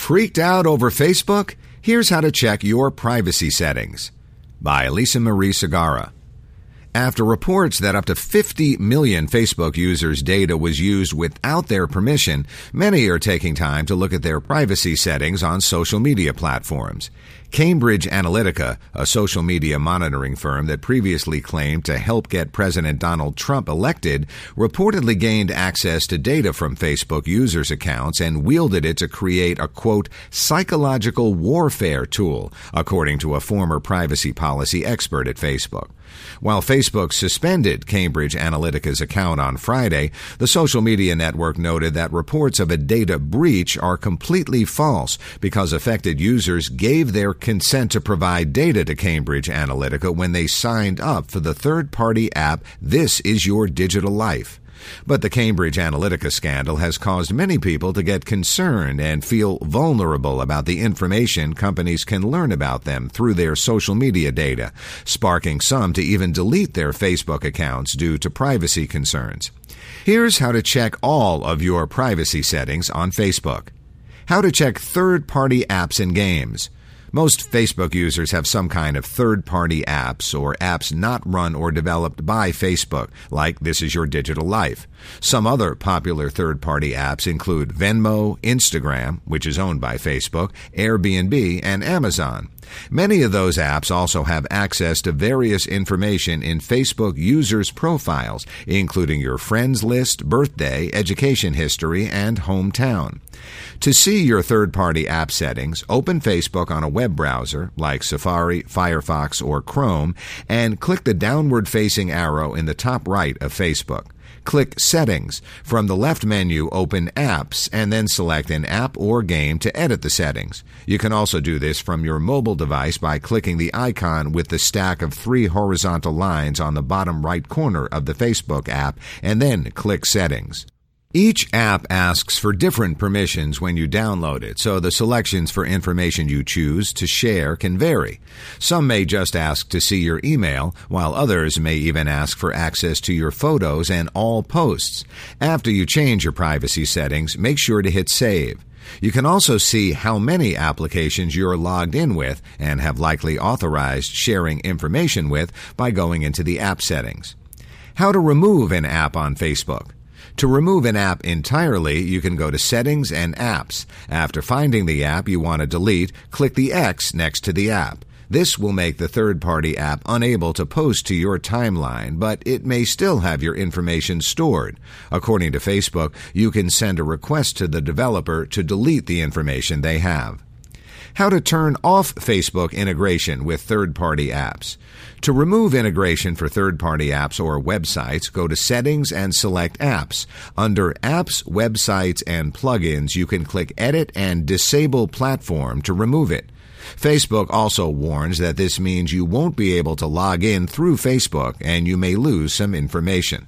Freaked out over Facebook? Here's how to check your privacy settings. By Lisa Marie Segarra. After reports that up to 50 million Facebook users' data was used without their permission, many are taking time to look at their privacy settings on social media platforms. Cambridge Analytica, a social media monitoring firm that previously claimed to help get President Donald Trump elected, reportedly gained access to data from Facebook users' accounts and wielded it to create a, quote, psychological warfare tool, according to a former privacy policy expert at Facebook. While Facebook suspended Cambridge Analytica's account on Friday, the social media network noted that reports of a data breach are completely false because affected users gave their consent to provide data to Cambridge Analytica when they signed up for the third-party app This Is Your Digital Life. But the Cambridge Analytica scandal has caused many people to get concerned and feel vulnerable about the information companies can learn about them through their social media data, sparking some to even delete their Facebook accounts due to privacy concerns. Here's how to check all of your privacy settings on Facebook. How to check third-party apps and games. Most Facebook users have some kind of third-party apps or apps not run or developed by Facebook, like This Is Your Digital Life. Some other popular third-party apps include Venmo, Instagram, which is owned by Facebook, Airbnb, and Amazon. Many of those apps also have access to various information in Facebook users' profiles, including your friends list, birthday, education history, and hometown. To see your third-party app settings, open Facebook on a web browser like Safari, Firefox, or Chrome, and click the downward-facing arrow in the top right of Facebook. Click Settings. From the left menu, open Apps, and then select an app or game to edit the settings. You can also do this from your mobile device by clicking the icon with the stack of 3 horizontal lines on the bottom right corner of the Facebook app, and then click Settings. Each app asks for different permissions when you download it, so the selections for information you choose to share can vary. Some may just ask to see your email, while others may even ask for access to your photos and all posts. After you change your privacy settings, make sure to hit Save. You can also see how many applications you're logged in with and have likely authorized sharing information with by going into the app settings. How to remove an app on Facebook. To remove an app entirely, you can go to Settings and Apps. After finding the app you want to delete, click the X next to the app. This will make the third-party app unable to post to your timeline, but it may still have your information stored. According to Facebook, you can send a request to the developer to delete the information they have. How to turn off Facebook integration with third-party apps. To remove integration for third-party apps or websites, go to Settings and select Apps. Under Apps, Websites, and Plugins, you can click Edit and Disable Platform to remove it. Facebook also warns that this means you won't be able to log in through Facebook and you may lose some information.